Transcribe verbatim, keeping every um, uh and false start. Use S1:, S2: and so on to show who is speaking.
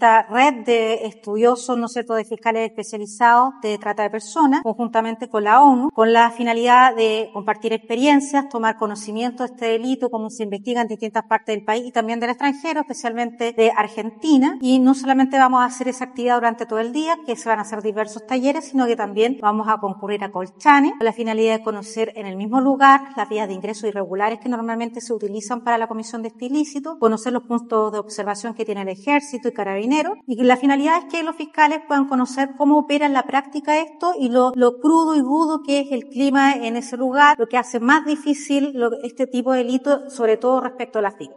S1: esta red de estudiosos, ¿no es cierto?, de fiscales especializados de trata de personas, conjuntamente con la ONU, con la finalidad de compartir experiencias, tomar conocimiento de este delito, cómo se investiga en distintas partes del país y también del extranjero, especialmente de Argentina. Y no solamente vamos a hacer esa actividad durante todo el día, que se van a hacer diversos talleres, sino que también vamos a concurrir a Colchane, con la finalidad de conocer en el mismo lugar las vías de ingreso irregulares que normalmente se utilizan para la comisión de este ilícito, conocer los puntos de observación que tiene el Ejército y Carabineros, y la finalidad es que los fiscales puedan conocer cómo opera en la práctica esto y lo, lo crudo y rudo que es el clima en ese lugar, lo que hace más difícil lo, este tipo de delito, sobre todo respecto a las víctimas.